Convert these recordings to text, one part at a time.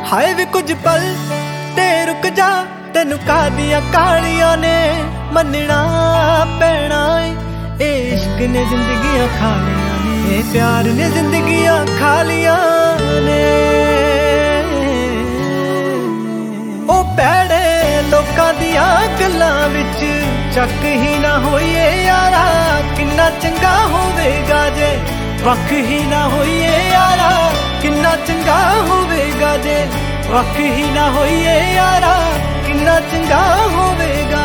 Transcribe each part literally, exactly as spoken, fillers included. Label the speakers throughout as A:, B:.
A: हाए वे कुछ पल ते रुक जा, तेनू कादियां कालियां ने मनना पैना ए। इश्क ने जिंदगियां खा लिया ने, ए प्यार ने जिंदगियां खा लिया ने। ओ पैड़े लोकां दियां गल्लां विच चक ही ना होइए यारा, किन्ना चंगा होवेगा जे वख ही ना होइए यारा, किन्ना चंगा होवेगा जे वख ही ना होइए यारा, किन्ना चंगा होवेगा।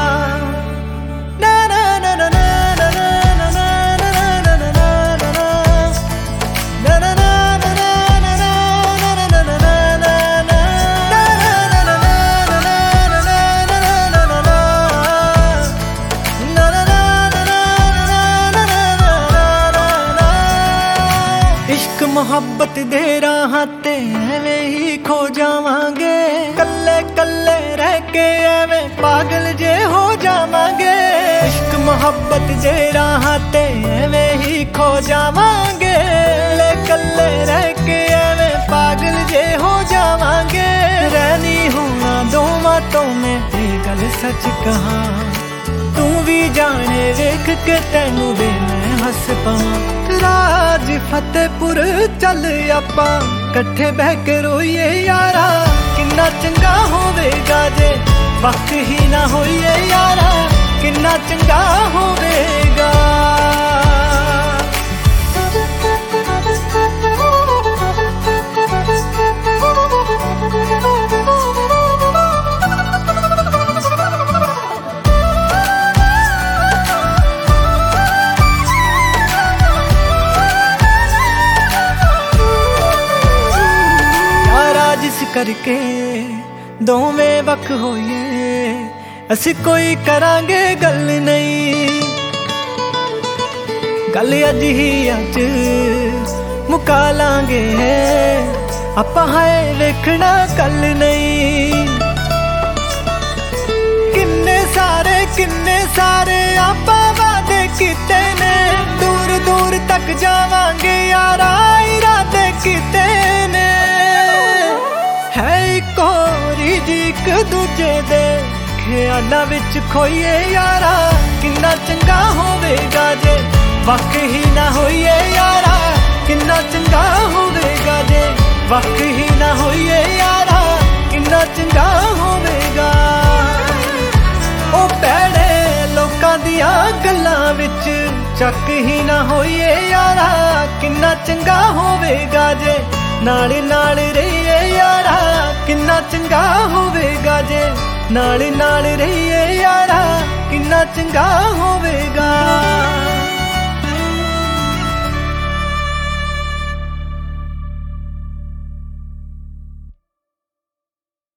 A: इश्क मोहब्बत दे राह ते एवें ही खो जावांगे, कल्ले कल्ले रह के एवें पागल जे हो जावांगे। इश्क मोहब्बत दे राह ते एवें ही खो जावांगे, कल्ले कल्ले रह के एवें पागल जे हो जावांगे। रहनी होना दोवां तो मैं ते गल सच कहा, तू भी जाने वेख के तैनू वे मैं हस पावां। राज फतेहपुर चल आपां कट्ठे बह के रोइए यारा, किन्ना चंगा होवेगा जे वक्त ही ना होइए यारा, किन्ना चंगा होवेगा। जिस करके दोवें वख होइए, असी कोई करांगे गल नहीं। गल अज ही अज मुका लांगे, आपां हाए वेखना कल नहीं। किन्ने सारे किन्ने सारे आपां वादे कीते ने, दूर दूर तक जावांगे यारा इरादे कीते ने। है इक होरी जी इक दूजे दे ख्यालां विच खोइए यारा, किन्ना चंगा होवेगा जे वख ही ना होइए यारा, किन्ना चंगा होवेगा जे वख ही ना होइए यारा, किन्ना चंगा होवेगा। ओ पैड़े लोकां दियां गल्लां विच चक ही ना होइए यारा, किन्ना चंगा होवेगा जे नाल नाल रहिए यारा, किन्ना चंगा होवेगा जे नाल नाल रहिए यारा, किन्ना चंगा होवेगा।